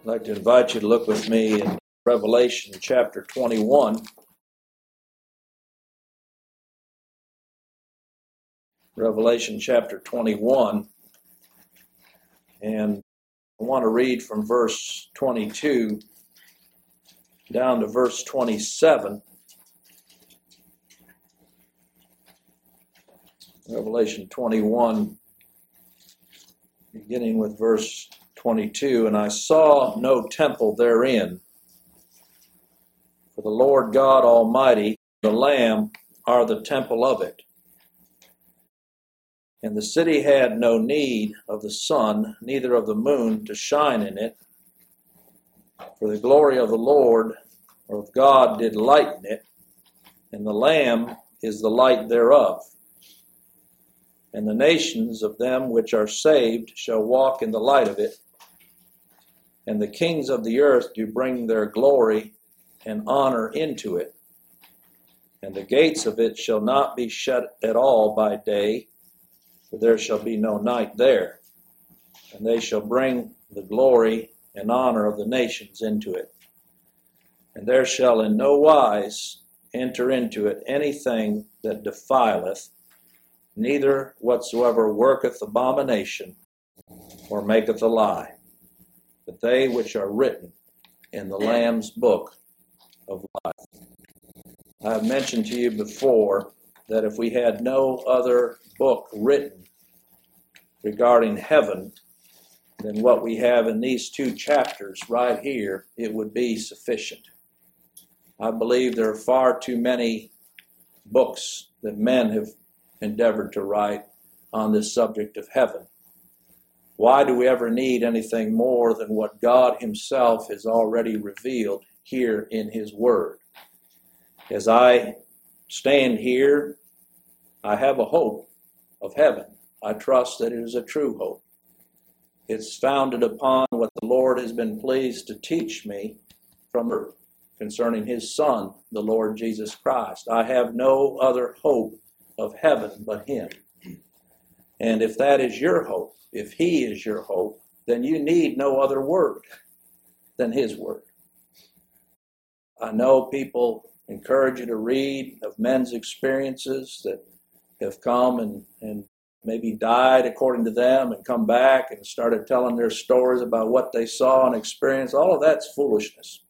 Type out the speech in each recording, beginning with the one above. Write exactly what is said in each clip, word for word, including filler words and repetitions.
I'd like to invite you to look with me in Revelation chapter twenty-one. Revelation chapter twenty-one. And I want to read from verse twenty-two down to verse twenty-seven. Revelation twenty-one, beginning with verse twenty-two. And I saw no temple therein, for the Lord God Almighty, the Lamb, are the temple of it. And the city had no need of the sun, neither of the moon to shine in it, for the glory of the Lord or of God did lighten it, and the Lamb is the light thereof. And the nations of them which are saved shall walk in the light of it, and the kings of the earth do bring their glory and honor into it. And the gates of it shall not be shut at all by day, for there shall be no night there. And they shall bring the glory and honor of the nations into it. And there shall in no wise enter into it anything that defileth, neither whatsoever worketh abomination, or maketh a lie, but they which are written in the Lamb's book of life. I have mentioned to you before that if we had no other book written regarding heaven than what we have in these two chapters right here, it would be sufficient. I believe there are far too many books that men have endeavored to write on this subject of heaven. Why do we ever need anything more than what God Himself has already revealed here in His Word? As I stand here, I have a hope of heaven. I trust that it is a true hope. It's founded upon what the Lord has been pleased to teach me from earth concerning His Son, the Lord Jesus Christ. I have no other hope of heaven but Him. And if that is your hope, if He is your hope, then you need no other word than His Word. I know people encourage you to read of men's experiences that have come and, and maybe died according to them and come back and started telling their stories about what they saw and experienced. All of that's foolishness.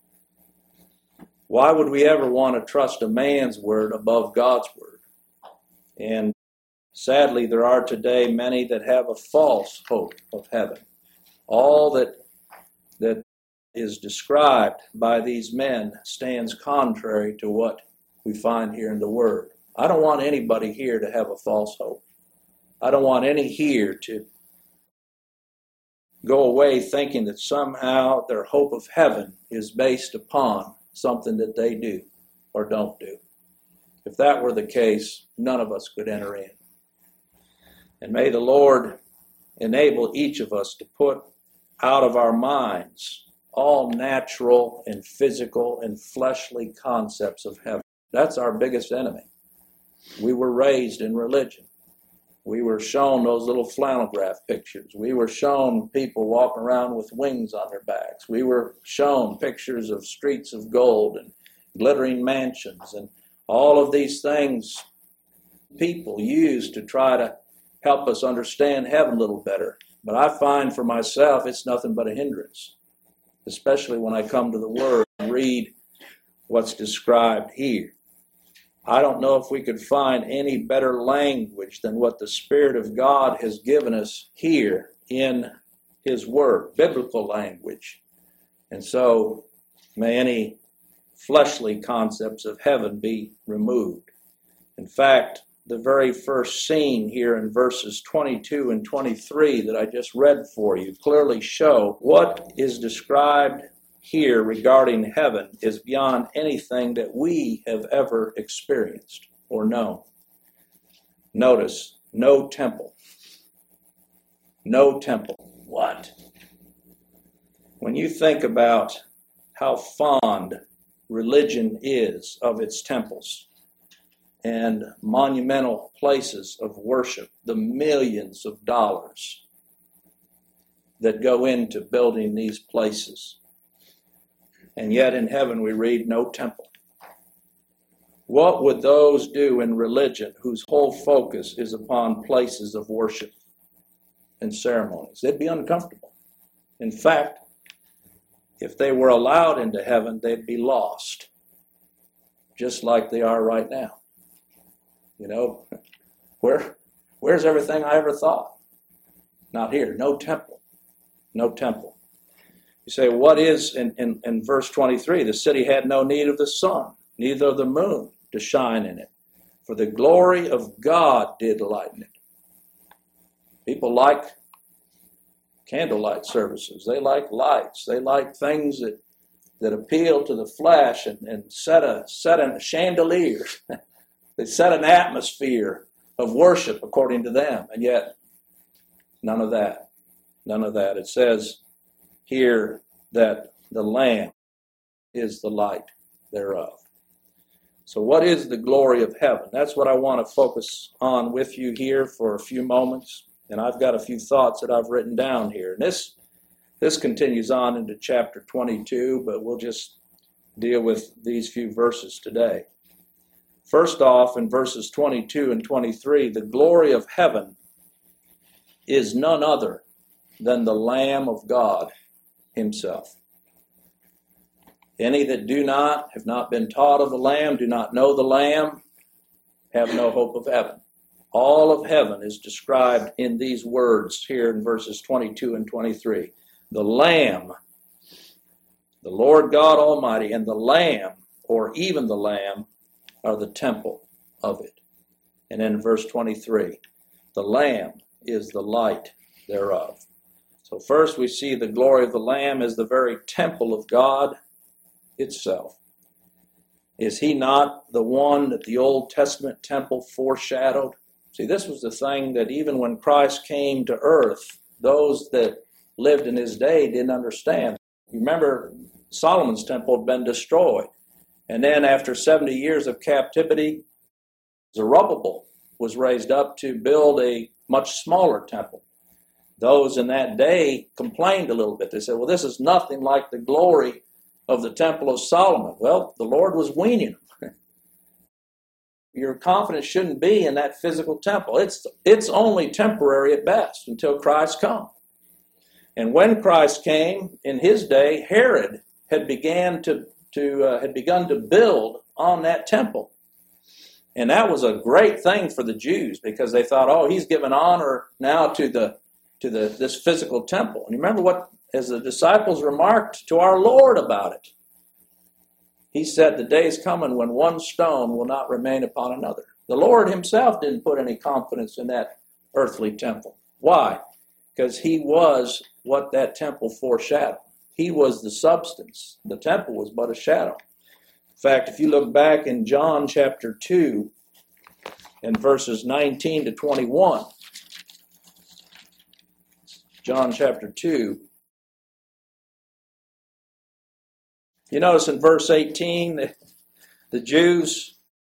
Why would we ever want to trust a man's word above God's word? And sadly, there are today many that have a false hope of heaven. All that that is described by these men stands contrary to what we find here in the Word. I don't want anybody here to have a false hope. I don't want any here to go away thinking that somehow their hope of heaven is based upon something that they do or don't do. If that were the case, none of us could enter in. And may the Lord enable each of us to put out of our minds all natural and physical and fleshly concepts of heaven. That's our biggest enemy. We were raised in religion. We were shown those little flannel graph pictures. We were shown people walking around with wings on their backs. We were shown pictures of streets of gold and glittering mansions, and all of these things people use to try to help us understand heaven a little better. But I find for myself it's nothing but a hindrance, especially when I come to the Word and read what's described here. I don't know if we could find any better language than what the Spirit of God has given us here in His Word, biblical language. And so may any fleshly concepts of heaven be removed. In fact, the very first scene here in verses twenty-two and twenty-three that I just read for you clearly show what is described here regarding heaven is beyond anything that we have ever experienced or known. Notice, no temple. No temple. What? When you think about how fond religion is of its temples and monumental places of worship, the millions of dollars that go into building these places. And yet in heaven we read no temple. What would those do in religion whose whole focus is upon places of worship and ceremonies? They'd be uncomfortable. In fact, if they were allowed into heaven, they'd be lost, just like they are right now. You know, where, where's everything I ever thought? Not here. No temple. No temple. You say, what is, in, in, in verse twenty-three, the city had no need of the sun, neither of the moon to shine in it, for the glory of God did lighten it. People like candlelight services. They like lights. They like things that, that appeal to the flesh and, and set a set a chandelier. They set an atmosphere of worship according to them. And yet, none of that. None of that. It says here that the Lamb is the light thereof. So what is the glory of heaven? That's what I want to focus on with you here for a few moments. And I've got a few thoughts that I've written down here. And this, this continues on into chapter twenty-two, but we'll just deal with these few verses today. First off, in verses twenty-two and twenty-three, the glory of heaven is none other than the Lamb of God himself. Any that do not, have not been taught of the Lamb, do not know the Lamb, have no hope of heaven. All of heaven is described in these words here in verses twenty-two and twenty-three. The Lamb, the Lord God Almighty, and the Lamb, or even the Lamb, are the temple of it. And then in verse twenty-three, the Lamb is the light thereof. So first we see the glory of the Lamb as the very temple of God itself. Is he not the one that the Old Testament temple foreshadowed? See, this was the thing that even when Christ came to earth, those that lived in his day didn't understand. You remember Solomon's temple had been destroyed. And then after seventy years of captivity, Zerubbabel was raised up to build a much smaller temple. Those in that day complained a little bit. They said, well, this is nothing like the glory of the temple of Solomon. Well, the Lord was weaning them. Your confidence shouldn't be in that physical temple. It's, it's only temporary at best until Christ comes. And when Christ came, in his day, Herod had began to, to uh, had begun to build on that temple. And that was a great thing for the Jews because they thought, oh, he's given honor now to the to the this physical temple. And you remember what, as the disciples remarked to our Lord about it, he said, the day is coming when one stone will not remain upon another. The Lord himself didn't put any confidence in that earthly temple. Why? Because he was what that temple foreshadowed. He was the substance. The temple was but a shadow. In fact, if you look back in John chapter two and verses nineteen to twenty-one, John chapter two, you notice in verse eighteen, the, the Jews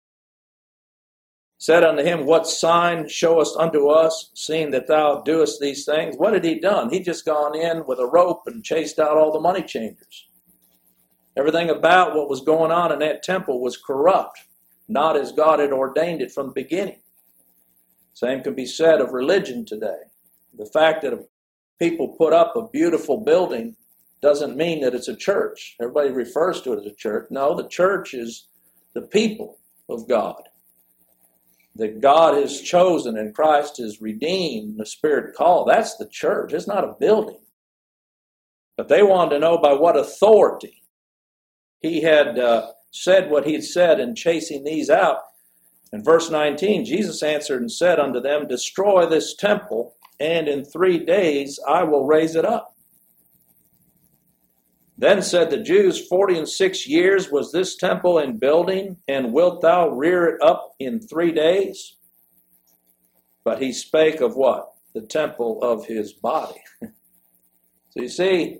said unto him, what sign showest unto us, seeing that thou doest these things? What had he done? He'd just gone in with a rope and chased out all the money changers. Everything about what was going on in that temple was corrupt, not as God had ordained it from the beginning. Same can be said of religion today. The fact that people put up a beautiful building doesn't mean that it's a church. Everybody refers to it as a church. No, the church is the people of God, that God has chosen and Christ has redeemed, the Spirit called. That's the church. It's not a building. But they wanted to know by what authority he had uh, said what he had said in chasing these out. In verse nineteen, Jesus answered and said unto them, destroy this temple, and in three days I will raise it up. Then said the Jews, forty and six years was this temple in building, and wilt thou rear it up in three days? But he spake of what? The temple of his body. So you see,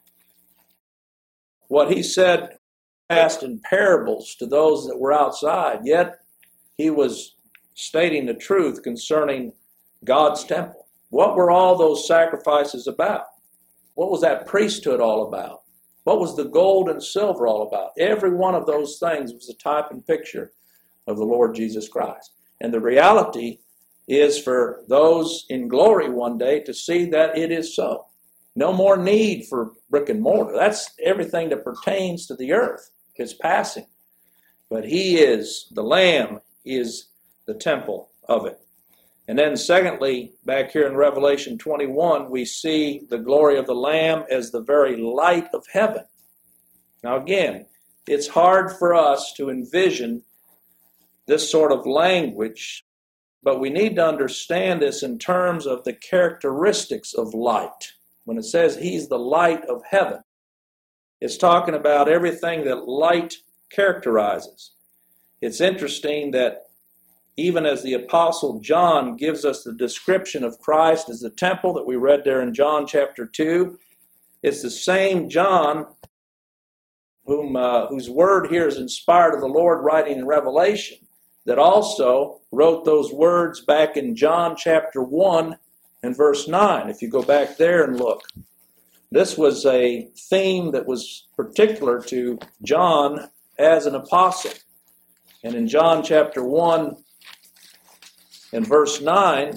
what he said passed in parables to those that were outside, yet he was stating the truth concerning God's temple. What were all those sacrifices about? what was that priesthood all about? What was the gold and silver all about? Every one of those things was a type and picture of the Lord Jesus Christ. And the reality is for those in glory one day to see that it is so. No more need for brick and mortar. That's everything that pertains to the earth is passing. But he is, the Lamb is the temple of it. And then secondly, back here in Revelation twenty-one, we see the glory of the Lamb as the very light of heaven. Now again, it's hard for us to envision this sort of language, but we need to understand this in terms of the characteristics of light. When it says he's the light of heaven, it's talking about everything that light characterizes. It's interesting that even as the Apostle John gives us the description of Christ as the temple that we read there in John chapter two, it's the same John whom uh, whose word here is inspired of the Lord writing in Revelation that also wrote those words back in John chapter one and verse nine. If you go back there and look, this was a theme that was particular to John as an apostle. And in John chapter one and verse nine,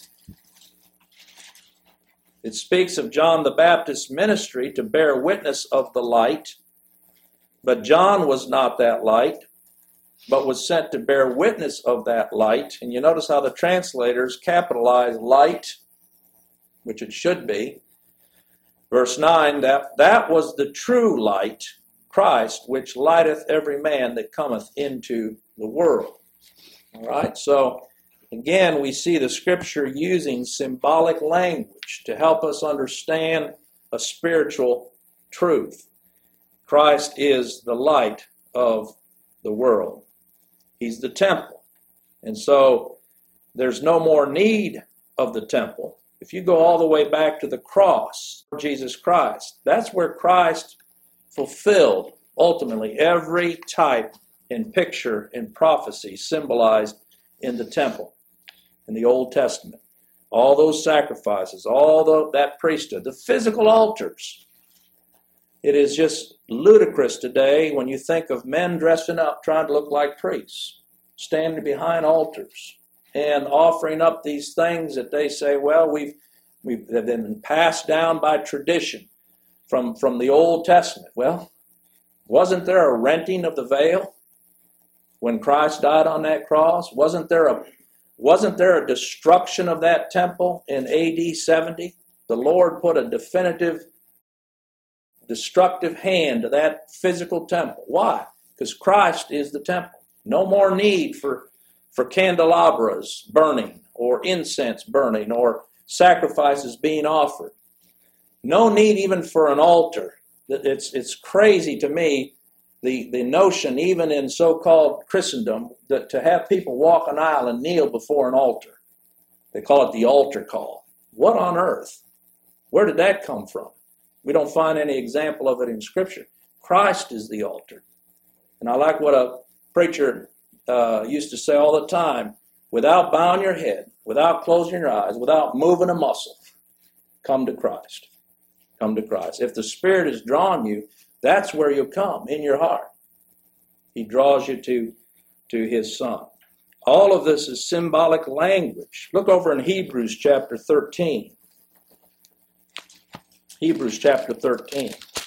it speaks of John the Baptist's ministry to bear witness of the light. But John was not that light, but was sent to bear witness of that light. And you notice how the translators capitalize light, which it should be. Verse nine, that, that was the true light, Christ, which lighteth every man that cometh into the world. All right, so again, we see the Scripture using symbolic language to help us understand a spiritual truth. Christ is the light of the world. He's the temple. And so there's no more need of the temple. If you go all the way back to the cross, Jesus Christ, that's where Christ fulfilled ultimately every type and picture and prophecy symbolized in the temple in the Old Testament. All those sacrifices, all the, that priesthood, the physical altars. It is just ludicrous today when you think of men dressing up trying to look like priests, standing behind altars and offering up these things that they say, well, we've, we've they've been passed down by tradition from, from the Old Testament. Well, wasn't there a renting of the veil when Christ died on that cross? Wasn't there a wasn't there a destruction of that temple in A D seventy? The Lord put a definitive destructive hand to that physical temple. Why? Because Christ is the temple. No more need for, for candelabras burning or incense burning or sacrifices being offered. No need even for an altar. It's, it's crazy to me, the, the notion, even in so-called Christendom, that to have people walk an aisle and kneel before an altar. They call it the altar call. What on earth? Where did that come from? We don't find any example of it in Scripture. Christ is the altar. And I like what a preacher uh, used to say all the time, without bowing your head, without closing your eyes, without moving a muscle, come to Christ. Come to Christ. If the Spirit has drawn you, that's where you'll come, in your heart. He draws you to, to His Son. All of this is symbolic language. Look over in Hebrews chapter thirteen. Hebrews chapter thirteen.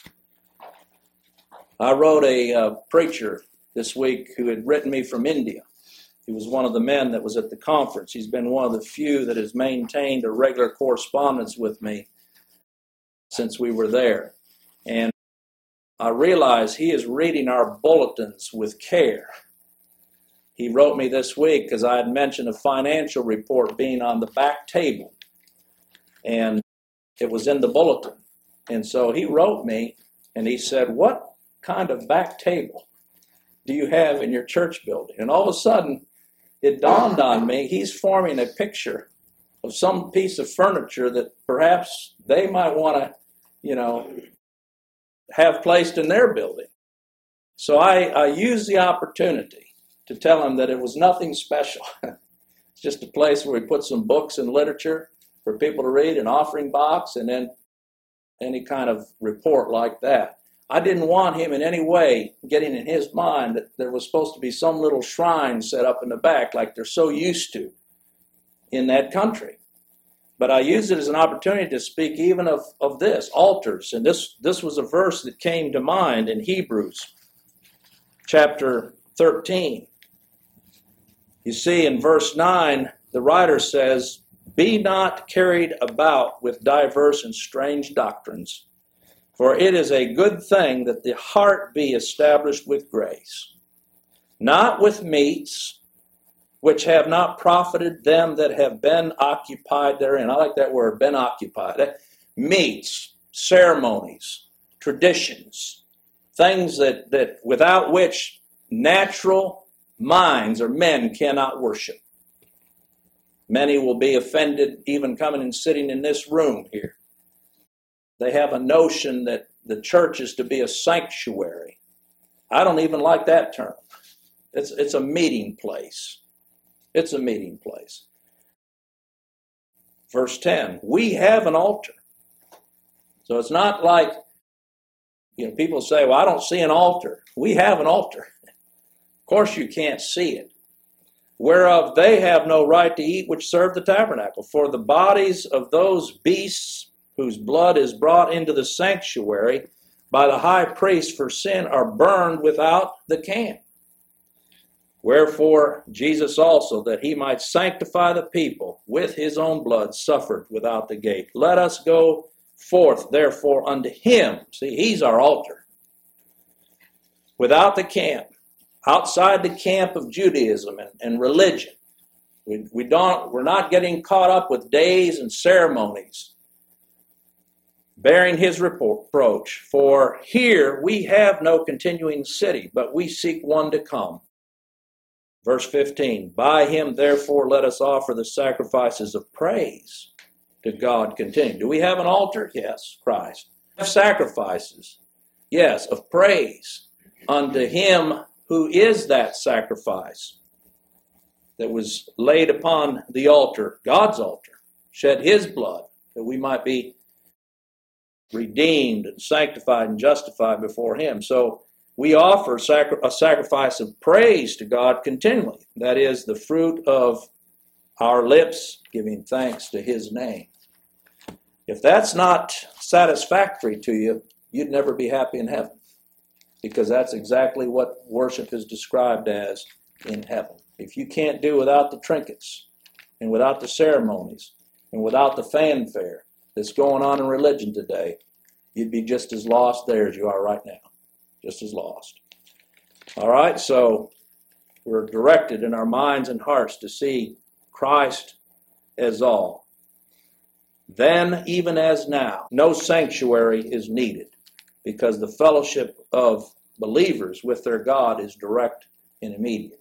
I wrote a uh, preacher this week who had written me from India. He was one of the men that was at the conference. He's been one of the few that has maintained a regular correspondence with me since we were there. And I realize he is reading our bulletins with care. He wrote me this week because I had mentioned a financial report being on the back table. And it was in the bulletin. And so he wrote me and he said, what kind of back table do you have in your church building? And all of a sudden, it dawned on me, he's forming a picture of some piece of furniture that perhaps they might want to, you know, have placed in their building. So I, I used the opportunity to tell him that it was nothing special. It's just a place where we put some books and literature for people to read, an offering box, and then any kind of report like that. I didn't want him in any way getting in his mind that there was supposed to be some little shrine set up in the back like they're so used to in that country. But I used it as an opportunity to speak even of, of this, altars. And this, this was a verse that came to mind in Hebrews chapter thirteen. You see, in verse nine, the writer says, "Be not carried about with diverse and strange doctrines, for it is a good thing that the heart be established with grace, not with meats, which have not profited them that have been occupied therein." I like that word, been occupied. Meats, ceremonies, traditions, things that, that without which natural minds or men cannot worship. Many will be offended even coming and sitting in this room here. They have a notion that the church is to be a sanctuary. I don't even like that term. It's, it's a meeting place. It's a meeting place. Verse ten, we have an altar. So it's not like, you know, people say, well, I don't see an altar. We have an altar. Of course you can't see it. Whereof they have no right to eat which serve the tabernacle. For the bodies of those beasts whose blood is brought into the sanctuary by the high priest for sin are burned without the camp. Wherefore Jesus also, that he might sanctify the people with his own blood, suffered without the gate. Let us go forth therefore unto him. See, he's our altar. Without the camp. Outside the camp of Judaism and, and religion. We, we don't, we're not getting caught up with days and ceremonies. Bearing his reproach. For here we have no continuing city, but we seek one to come. Verse fifteen. By him therefore let us offer the sacrifices of praise to God continue. Do we have an altar? Yes, Christ. Sacrifices. Yes, of praise unto him who is that sacrifice that was laid upon the altar, God's altar, shed his blood, that we might be redeemed and sanctified and justified before him. So we offer sacri- a sacrifice of praise to God continually. That is the fruit of our lips giving thanks to his name. If that's not satisfactory to you, you'd never be happy in heaven. Because that's exactly what worship is described as in heaven. If you can't do without the trinkets and without the ceremonies and without the fanfare that's going on in religion today, you'd be just as lost there as you are right now. Just as lost. All right, so we're directed in our minds and hearts to see Christ as all. Then, even as now, no sanctuary is needed, because the fellowship of believers with their God is direct and immediate.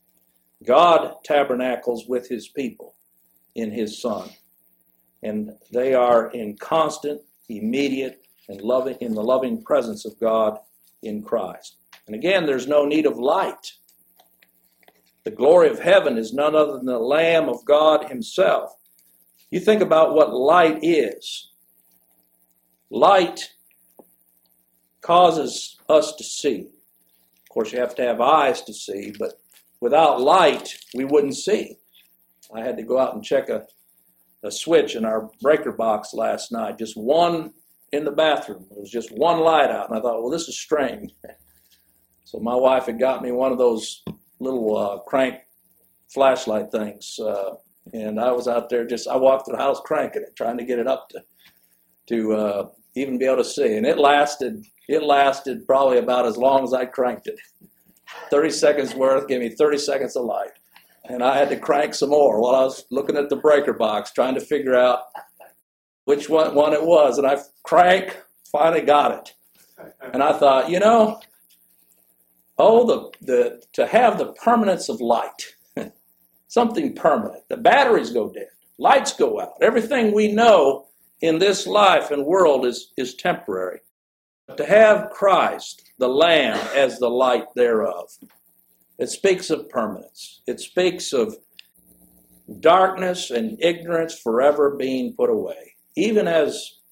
God tabernacles with his people in his Son, and they are in constant, immediate, and loving in the loving presence of God in Christ. And again, there's no need of light. The glory of heaven is none other than the Lamb of God himself. You think about what light is. Light causes us to see. Of course, you have to have eyes to see, but without light, we wouldn't see. I had to go out and check a, a switch in our breaker box last night, just one in the bathroom. There was just one light out, and I thought, well, this is strange. So my wife had got me one of those little uh, crank flashlight things, uh, and I was out there just, I walked through the house cranking it, trying to get it up to, to uh, even be able to see, and it lasted It lasted probably about as long as I cranked it. thirty seconds worth, gave me thirty seconds of light. And I had to crank some more while I was looking at the breaker box, trying to figure out which one, one it was. And I crank, finally got it. And I thought, you know, oh, the, the to have the permanence of light, something permanent. The batteries go dead, lights go out. Everything we know in this life and world is, is temporary. To have Christ, the Lamb, as the light thereof, it speaks of permanence. It speaks of darkness and ignorance forever being put away. Even as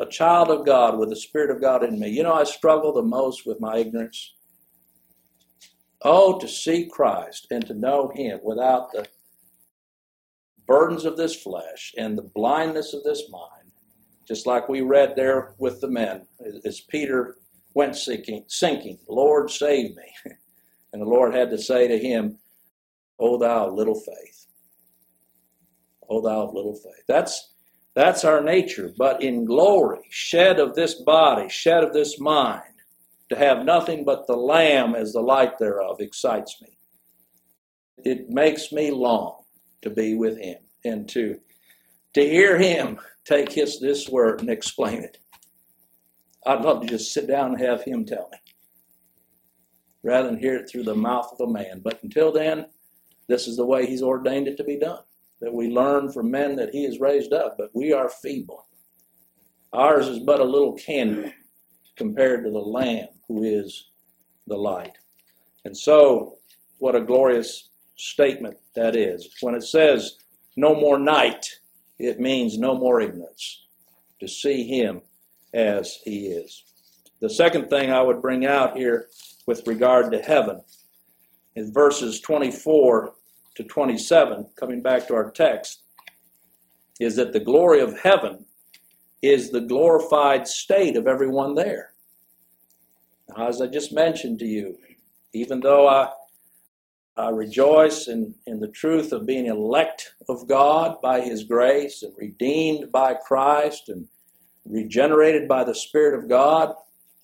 a child of God with the Spirit of God in me. You know, I struggle the most with my ignorance. Oh, to see Christ and to know Him without the burdens of this flesh and the blindness of this mind. Just like we read there with the men, as Peter went sinking, sinking, Lord, save me. And the Lord had to say to him, O thou of little faith. O thou of little faith. That's, that's our nature. But in glory, shed of this body, shed of this mind, to have nothing but the Lamb as the light thereof excites me. It makes me long to be with Him and to, to hear Him take his, this word and explain it. I'd love to just sit down and have Him tell me, rather than hear it through the mouth of a man. But until then, this is the way He's ordained it to be done, that we learn from men that He has raised up, but we are feeble. Ours is but a little candle compared to the Lamb who is the light. And so, what a glorious statement that is. When it says, no more night, it means no more ignorance, to see Him as He is. The second thing I would bring out here with regard to heaven is verses twenty-four to twenty-seven, coming back to our text, is that the glory of heaven is the glorified state of everyone there. Now, as I just mentioned to you, even though I, I rejoice in, in the truth of being elect of God by His grace and redeemed by Christ and regenerated by the Spirit of God,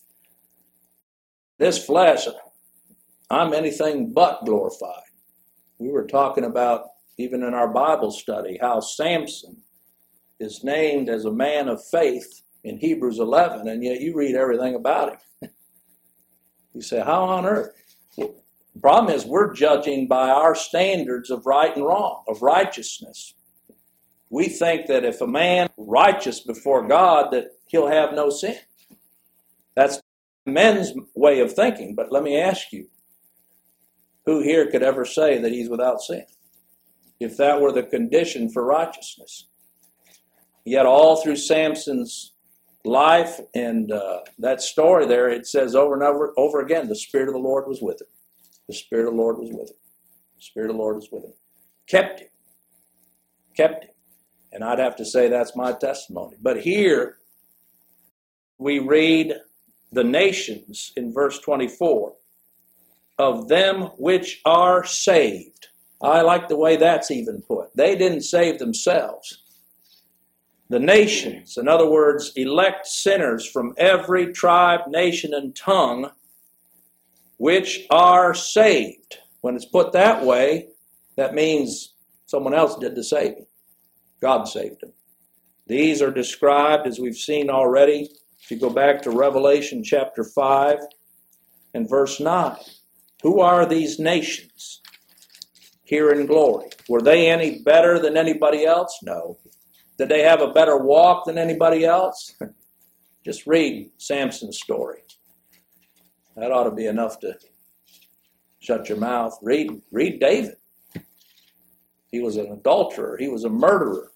this flesh, I'm anything but glorified. We were talking about, even in our Bible study, how Samson is named as a man of faith in Hebrews eleven, and yet you read everything about him. You say, how on earth? Well, the problem is we're judging by our standards of right and wrong, of righteousness. We think that if a man is righteous before God, that he'll have no sin. That's men's way of thinking. But let me ask you, who here could ever say that he's without sin, if that were the condition for righteousness? Yet all through Samson's life and uh, that story there, it says over and over, over again, the Spirit of the Lord was with him. The Spirit of the Lord was with him. The Spirit of the Lord was with him. Kept him. Kept him. And I'd have to say that's my testimony. But here we read the nations in verse twenty-four, of them which are saved. I like the way that's even put. They didn't save themselves. The nations, in other words, elect sinners from every tribe, nation, and tongue, which are saved. When it's put that way, that means someone else did the saving. God saved them. These are described, as we've seen already, if you go back to Revelation chapter five and verse nine. Who are these nations here in glory? Were they any better than anybody else? No. Did they have a better walk than anybody else? Just read Samson's story. That ought to be enough to shut your mouth. Read, read David. He was an adulterer. He was a murderer.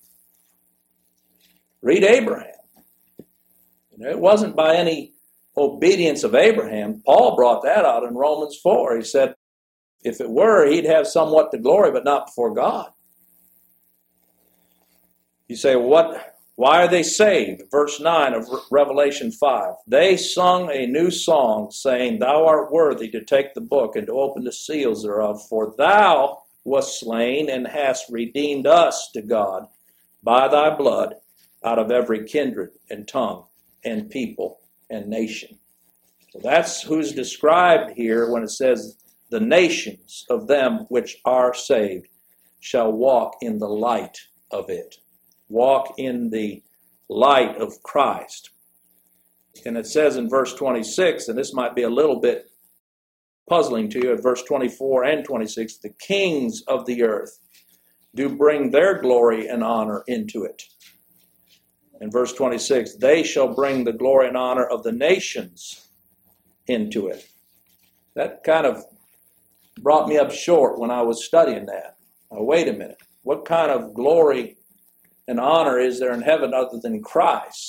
Read Abraham. You know, it wasn't by any obedience of Abraham. Paul brought that out in Romans four. He said, if it were, he'd have somewhat to glory, but not before God. You say, what? Why are they saved? Verse nine of Revelation five. They sung a new song, saying, Thou art worthy to take the book and to open the seals thereof, for thou wast slain and hast redeemed us to God by thy blood out of every kindred and tongue and people and nation. So that's who's described here when it says, the nations of them which are saved shall walk in the light of it. Walk in the light of Christ. And it says in verse twenty-six, and this might be a little bit puzzling to you at verse twenty-four and twenty-six, the kings of the earth do bring their glory and honor into it. In verse twenty-six, they shall bring the glory and honor of the nations into it. That kind of brought me up short when I was studying that. Now, wait a minute. What kind of glory and honor is there in heaven other than Christ?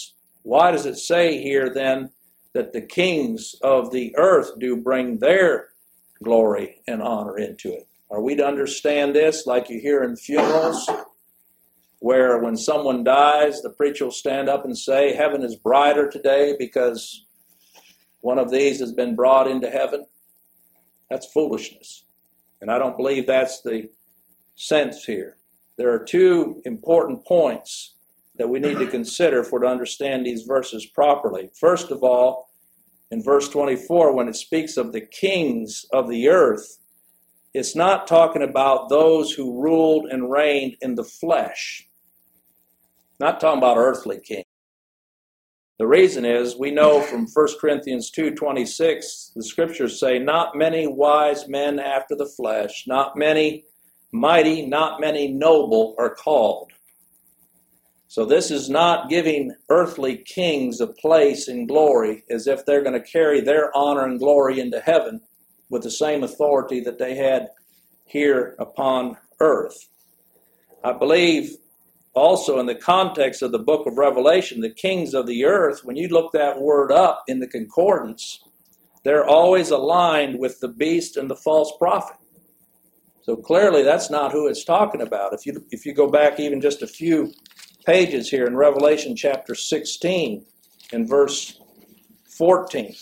why does it say here then that the kings of the earth do bring their glory and honor into it? Are we to understand this like you hear in funerals, where when someone dies, the preacher will stand up and say, heaven is brighter today because one of these has been brought into heaven? That's foolishness. And I don't believe that's the sense here. There are two important points that we need to consider for to understand these verses properly. First of all, in verse twenty-four, when it speaks of the kings of the earth, it's not talking about those who ruled and reigned in the flesh. Not talking about earthly kings. The reason is, we know from First Corinthians two twenty-six, the scriptures say, not many wise men after the flesh, not many mighty, not many noble are called. So this is not giving earthly kings a place in glory as if they're going to carry their honor and glory into heaven with the same authority that they had here upon earth. I believe also in the context of the book of Revelation, the kings of the earth, when you look that word up in the concordance, they're always aligned with the beast and the false prophet. So clearly that's not who it's talking about. If you if you go back even just a few pages here in Revelation chapter sixteen and verse fourteen.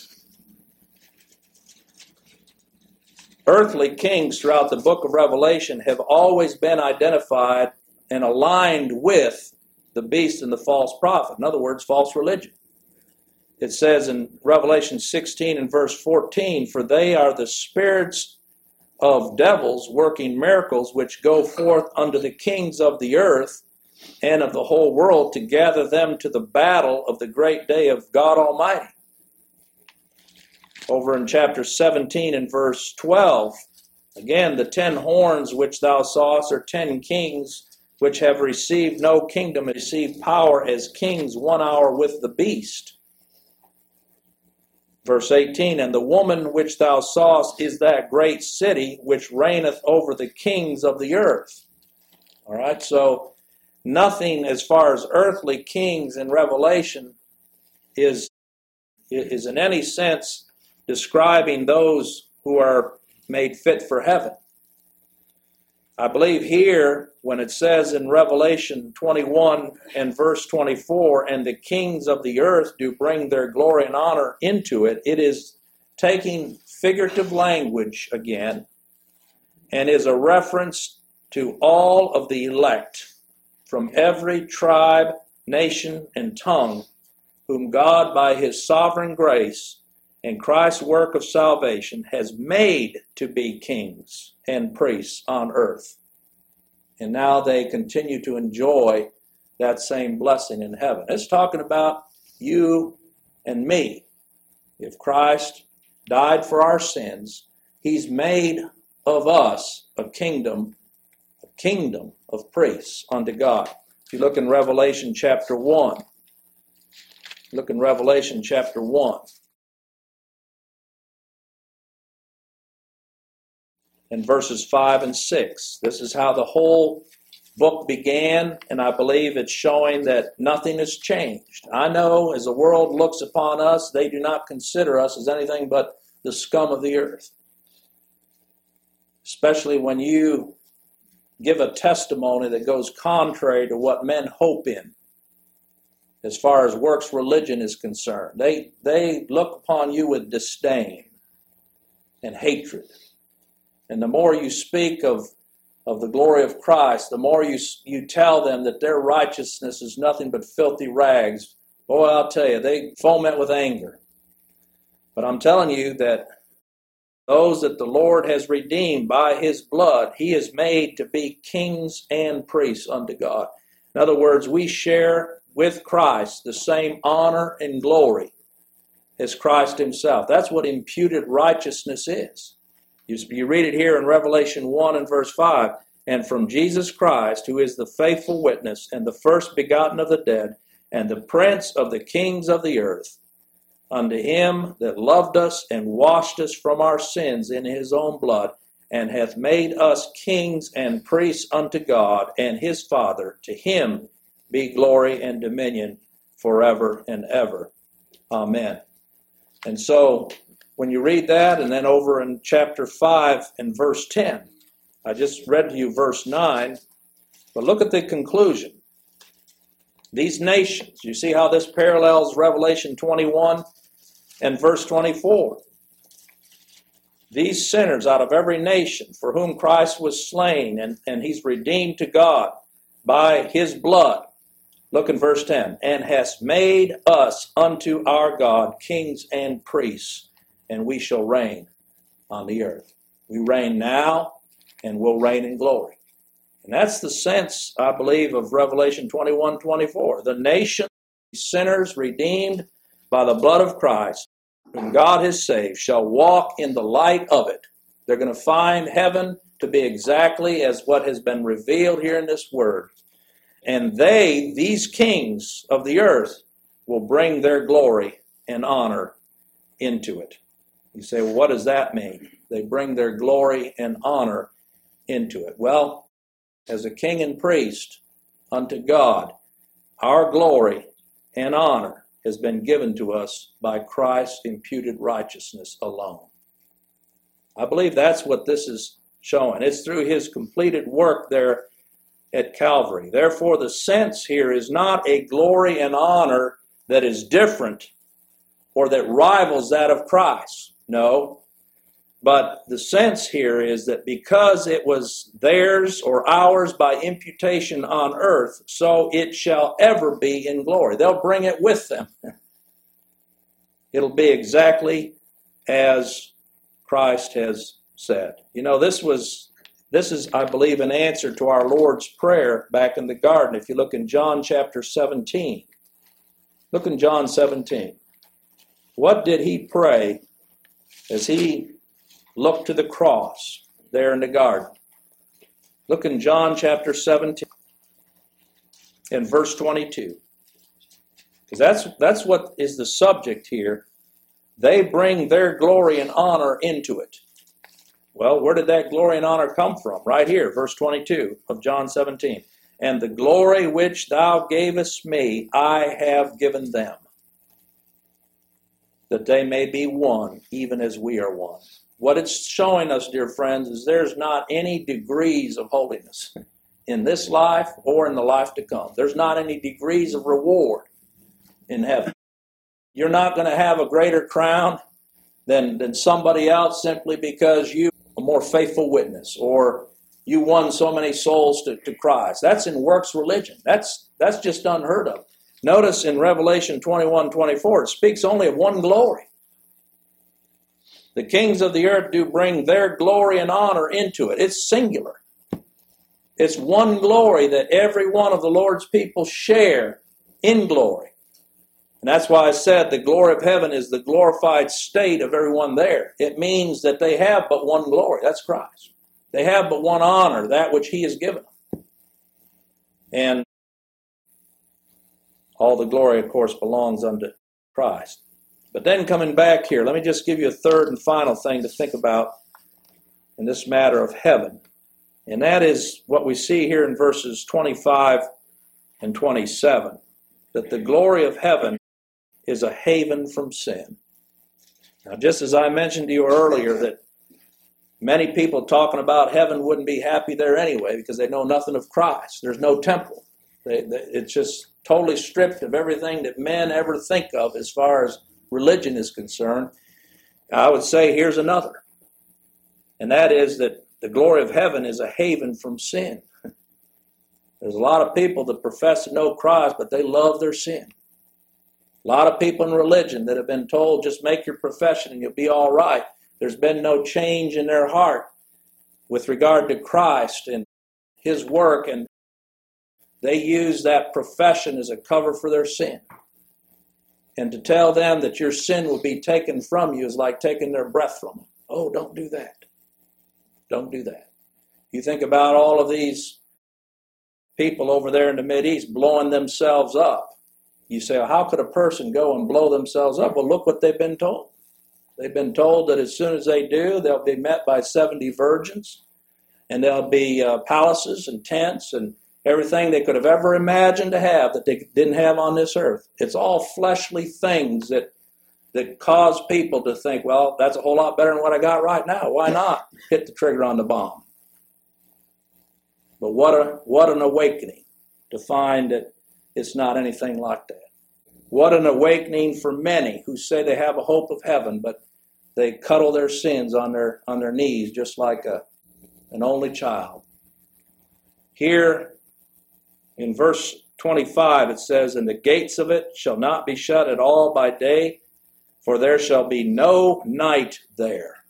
Earthly kings throughout the book of Revelation have always been identified and aligned with the beast and the false prophet. In other words, false religion. It says in Revelation sixteen and verse fourteen, for they are the spirits of devils working miracles which go forth unto the kings of the earth and of the whole world to gather them to the battle of the great day of God Almighty. Over in chapter seventeen and verse twelve, again, the ten horns which thou sawest are ten kings which have received no kingdom, receive power as kings one hour with the beast. Verse eighteen, and the woman which thou sawest is that great city which reigneth over the kings of the earth. All right, so nothing as far as earthly kings in Revelation is, is in any sense describing those who are made fit for heaven. I believe here, when it says in Revelation twenty-one and verse twenty-four, and the kings of the earth do bring their glory and honor into it, it is taking figurative language again and is a reference to all of the elect from every tribe, nation, and tongue, whom God by his sovereign grace and Christ's work of salvation has made to be kings and priests on earth. And now they continue to enjoy that same blessing in heaven. It's talking about you and me. If Christ died for our sins, he's made of us a kingdom, a kingdom of priests unto God. If you look in Revelation chapter one, look in Revelation chapter one. In verses five and six. This is how the whole book began, and I believe it's showing that nothing has changed. I know as the world looks upon us, they do not consider us as anything but the scum of the earth. Especially when you give a testimony that goes contrary to what men hope in as far as works religion is concerned. They, they look upon you with disdain and hatred. And the more you speak of, of the glory of Christ, the more you, you tell them that their righteousness is nothing but filthy rags, boy, I'll tell you, they foment with anger. But I'm telling you that those that the Lord has redeemed by his blood, he has made to be kings and priests unto God. In other words, we share with Christ the same honor and glory as Christ himself. That's what imputed righteousness is. You, you read it here in Revelation one and verse five. And from Jesus Christ, who is the faithful witness and the first begotten of the dead, and the prince of the kings of the earth, unto him that loved us and washed us from our sins in his own blood, and hath made us kings and priests unto God and his Father, to him be glory and dominion forever and ever. Amen. And so when you read that, and then over in chapter five and verse ten, I just read to you verse nine, but look at the conclusion. These nations, you see how this parallels Revelation twenty-one and verse twenty-four. These sinners out of every nation for whom Christ was slain, and, and he's redeemed to God by his blood. Look in verse ten. And has made us unto our God kings and priests, and we shall reign on the earth. We reign now, and will reign in glory. And that's the sense, I believe, of Revelation twenty-one twenty-four. The nation, sinners redeemed by the blood of Christ, whom God has saved, shall walk in the light of it. They're going to find heaven to be exactly as what has been revealed here in this word. And they, these kings of the earth, will bring their glory and honor into it. You say, well, what does that mean? They bring their glory and honor into it. Well, as a king and priest unto God, our glory and honor has been given to us by Christ's imputed righteousness alone. I believe that's what this is showing. It's through his completed work there at Calvary. Therefore, the sense here is not a glory and honor that is different or that rivals that of Christ. No. But the sense here is that because it was theirs or ours by imputation on earth, so it shall ever be in glory. They'll bring it with them. It'll be exactly as Christ has said. You know, this was, this is, I believe, an answer to our Lord's prayer back in the garden. If you look in John chapter seventeen, look in John seventeen. What did he pray as he looked to the cross there in the garden? Look in John chapter seventeen and verse twenty-two. Because that's, that's what is the subject here. They bring their glory and honor into it. Well, where did that glory and honor come from? Right here, verse twenty-two of John seventeen. And the glory which thou gavest me, I have given them, that they may be one, even as we are one. What it's showing us, dear friends, is there's not any degrees of holiness in this life or in the life to come. There's not any degrees of reward in heaven. You're not going to have a greater crown than, than somebody else simply because you are a more faithful witness or you won so many souls to, to Christ. That's in works religion. That's, that's just unheard of. Notice in Revelation twenty-one twenty-four, it speaks only of one glory. The kings of the earth do bring their glory and honor into it. It's singular. It's one glory that every one of the Lord's people share in glory. And that's why I said the glory of heaven is the glorified state of everyone there. It means that they have but one glory. That's Christ. They have but one honor, that which he has given them. And all the glory, of course, belongs unto Christ. But then coming back here, let me just give you a third and final thing to think about in this matter of heaven. And that is what we see here in verses twenty-five and twenty-seven, that the glory of heaven is a haven from sin. Now, just as I mentioned to you earlier that many people talking about heaven wouldn't be happy there anyway because they know nothing of Christ. There's no temple. They, they, it's just totally stripped of everything that men ever think of as far as religion is concerned. I would say here's another. And that is that the glory of heaven is a haven from sin. There's a lot of people that profess to know Christ, but they love their sin. A lot of people in religion that have been told, just make your profession and you'll be all right. There's been no change in their heart with regard to Christ and his work, and they use that profession as a cover for their sin. And to tell them that your sin will be taken from you is like taking their breath from them. Oh, don't do that. Don't do that. You think about all of these people over there in the Mideast blowing themselves up. You say, well, how could a person go and blow themselves up? Well, look what they've been told. They've been told that as soon as they do, they'll be met by seventy virgins, and there'll be uh, palaces and tents, and everything they could have ever imagined to have that they didn't have on this earth. It's all fleshly things that that cause people to think, well, that's a whole lot better than what I got right now. Why not hit the trigger on the bomb? But what a what an awakening to find that it's not anything like that. What an awakening for many who say they have a hope of heaven, but they cuddle their sins on their on their knees just like a an only child. Here in verse twenty-five it says, "And the gates of it shall not be shut at all by day, for there shall be no night there."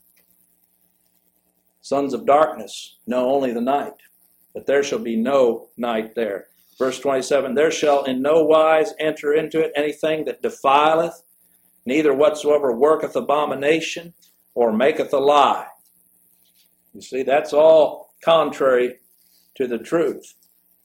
Sons of darkness know only the night, but there shall be no night there. Verse twenty-seven, "There shall in no wise enter into it anything that defileth, neither whatsoever worketh abomination, or maketh a lie." You see, that's all contrary to the truth.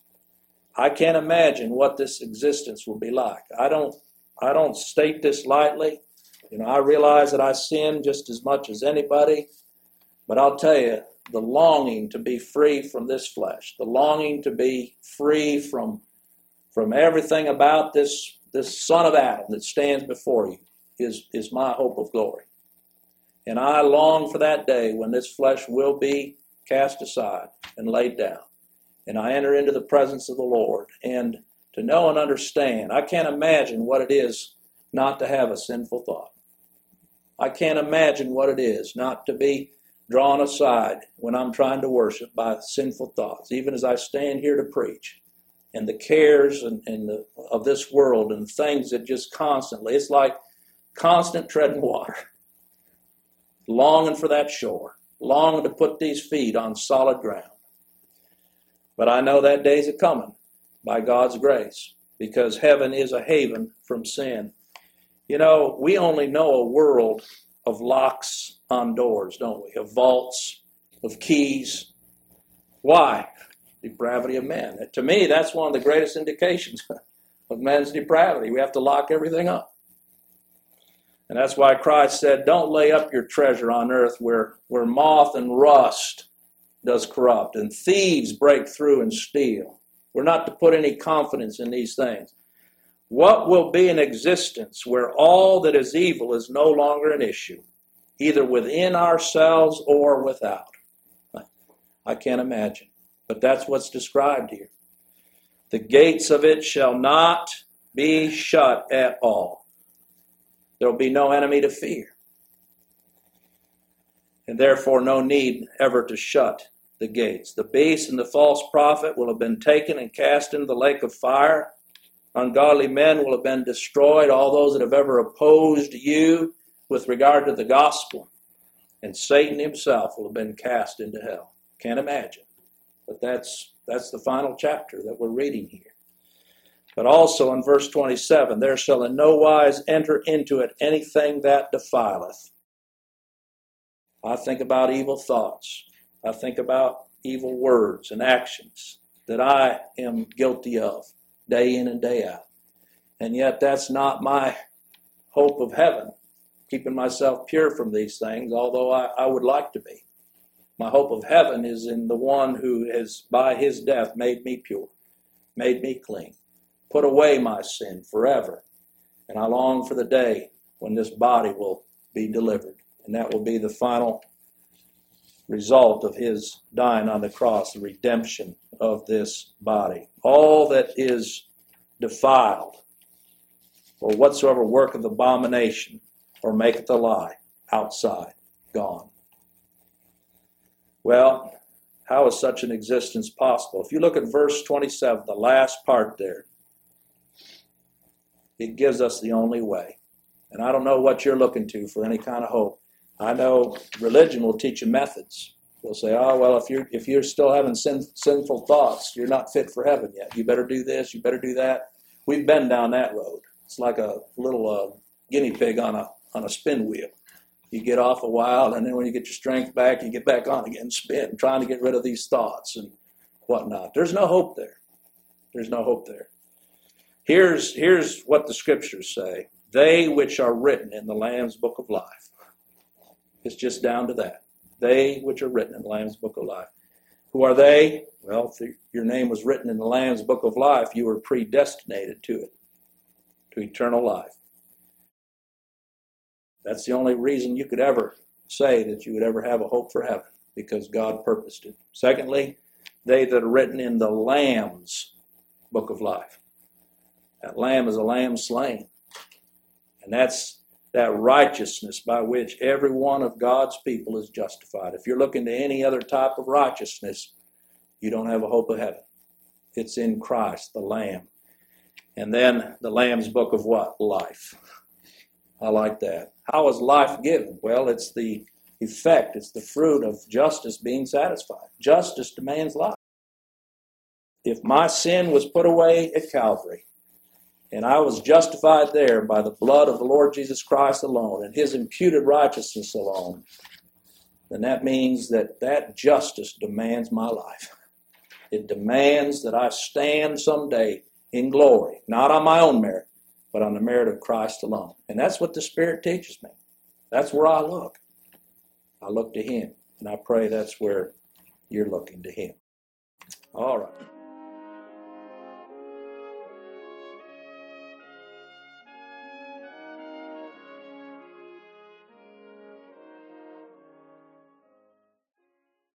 I can't imagine what this existence will be like. I don't I don't state this lightly. You know, I realize that I sin just as much as anybody, but I'll tell you, the longing to be free from this flesh, the longing to be free from, from everything about this, this son of Adam that stands before you is, is my hope of glory. And I long for that day when this flesh will be cast aside and laid down, and I enter into the presence of the Lord, and to know and understand. I can't imagine what it is not to have a sinful thought. I can't imagine what it is not to be drawn aside when I'm trying to worship by sinful thoughts, even as I stand here to preach. And the cares and, and the, of this world and things that just constantly, it's like constant treading water. Longing for that shore, longing to put these feet on solid ground. But I know that day's a-coming by God's grace, because heaven is a haven from sin. You know, we only know a world of locks on doors, don't we? Of vaults, of keys. Why? Depravity of man. To me, that's one of the greatest indications of man's depravity. We have to lock everything up. And that's why Christ said, don't lay up your treasure on earth where, where moth and rust does corrupt and thieves break through and steal. We're not to put any confidence in these things. What will be an existence where all that is evil is no longer an issue, either within ourselves or without? I can't imagine. But that's what's described here. The gates of it shall not be shut at all. There will be no enemy to fear. And therefore no need ever to shut the gates. The beast and the false prophet will have been taken and cast into the lake of fire. Ungodly men will have been destroyed, all those that have ever opposed you with regard to the gospel. And Satan himself will have been cast into hell. Can't imagine. But that's that's the final chapter that we're reading here. But also in verse twenty-seven, there shall in no wise enter into it anything that defileth. I think about evil thoughts. I think about evil words and actions that I am guilty of day in and day out. And yet that's not my hope of heaven, keeping myself pure from these things, although I, I would like to be. My hope of heaven is in the one who has, by his death, made me pure, made me clean, put away my sin forever. And I long for the day when this body will be delivered. And that will be the final result of his dying on the cross, the redemption of this body. All that is defiled, or whatsoever work of abomination, or maketh a lie, outside, gone. Well, how is such an existence possible? If you look at verse twenty-seven, the last part there, it gives us the only way. And I don't know what you're looking to for any kind of hope. I know religion will teach you methods. They'll say, oh, well, if you're, if you're still having sin, sinful thoughts, you're not fit for heaven yet. You better do this, you better do that. We've been down that road. It's like a little uh, guinea pig on a on a spin wheel. You get off a while, and then when you get your strength back, you get back on again and spin, trying to get rid of these thoughts and whatnot. There's no hope there. There's no hope there. Here's, here's what the scriptures say. They which are written in the Lamb's book of life. It's just down to that. They which are written in the Lamb's book of life. Who are they? Well, if your name was written in the Lamb's Book of Life, you were predestinated to it, to eternal life. That's the only reason you could ever say that you would ever have a hope for heaven, because God purposed it. Secondly, they that are written in the Lamb's Book of Life. That lamb is a lamb slain. And that's that righteousness by which every one of God's people is justified. If you're looking to any other type of righteousness, you don't have a hope of heaven. It's in Christ, the Lamb. And then the Lamb's Book of what? Life. I like that. How is life given? Well, it's the effect, it's the fruit of justice being satisfied. Justice demands life. If my sin was put away at Calvary, and I was justified there by the blood of the Lord Jesus Christ alone and his imputed righteousness alone, then that means that that justice demands my life. It demands that I stand someday in glory, not on my own merit, but on the merit of Christ alone. And that's what the Spirit teaches me. That's where I look. I look to him, and I pray that's where you're looking, to him. All right.